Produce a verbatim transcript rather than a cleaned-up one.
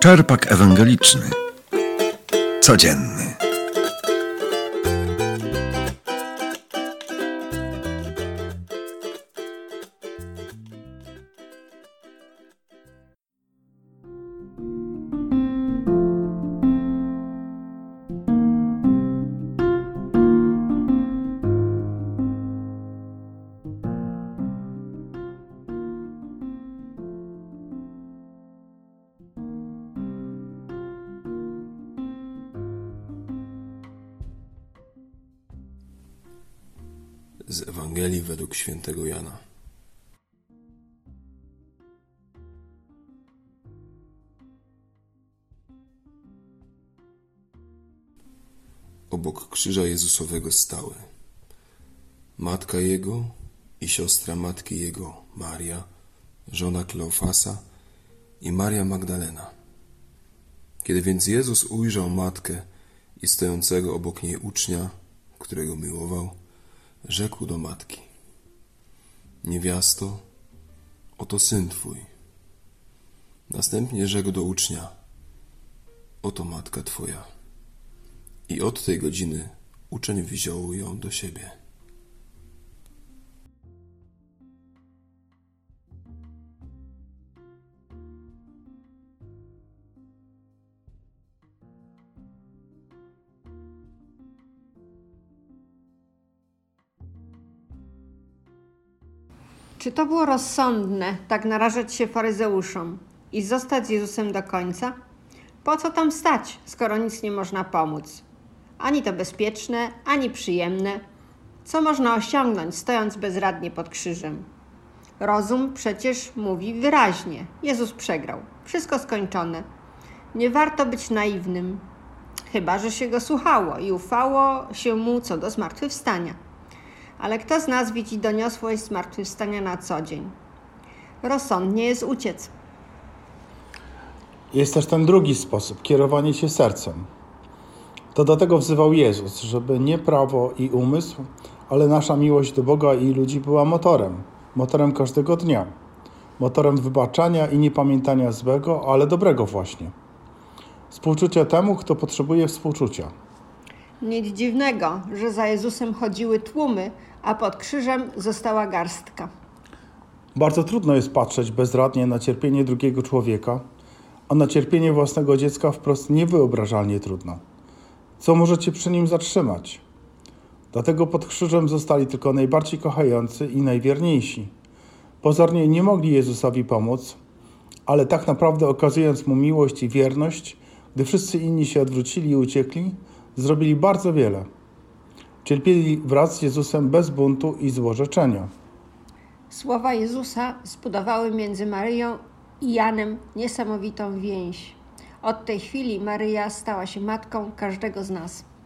Wyczerpak ewangeliczny. Codzienny. Z Ewangelii według świętego Jana. Obok krzyża Jezusowego stały matka Jego i siostra matki Jego, Maria, żona Kleofasa i Maria Magdalena. Kiedy więc Jezus ujrzał matkę i stojącego obok niej ucznia, którego miłował, rzekł do matki: niewiasto, oto syn twój. Następnie rzekł do ucznia: oto matka twoja. I od tej godziny uczeń wziął ją do siebie. Czy to było rozsądne, tak narażać się faryzeuszom i zostać z Jezusem do końca? Po co tam stać, skoro nic nie można pomóc? Ani to bezpieczne, ani przyjemne. Co można osiągnąć, stojąc bezradnie pod krzyżem? Rozum przecież mówi wyraźnie. Jezus przegrał. Wszystko skończone. Nie warto być naiwnym, chyba że się go słuchało i ufało się mu co do zmartwychwstania. Ale kto z nas widzi doniosłość zmartwychwstania na co dzień? Rozsądnie jest uciec. Jest też ten drugi sposób, kierowanie się sercem. To do tego wzywał Jezus, żeby nie prawo i umysł, ale nasza miłość do Boga i ludzi była motorem. Motorem każdego dnia. Motorem wybaczania i niepamiętania złego, ale dobrego właśnie. Współczucia temu, kto potrzebuje współczucia. Nic dziwnego, że za Jezusem chodziły tłumy, a pod krzyżem została garstka. Bardzo trudno jest patrzeć bezradnie na cierpienie drugiego człowieka, a na cierpienie własnego dziecka wprost niewyobrażalnie trudno. Co możecie przy nim zatrzymać? Dlatego pod krzyżem zostali tylko najbardziej kochający i najwierniejsi. Pozornie nie mogli Jezusowi pomóc, ale tak naprawdę okazując Mu miłość i wierność, gdy wszyscy inni się odwrócili i uciekli, zrobili bardzo wiele. Cierpieli wraz z Jezusem bez buntu i złorzeczenia. Słowa Jezusa zbudowały między Maryją i Janem niesamowitą więź. Od tej chwili Maryja stała się matką każdego z nas.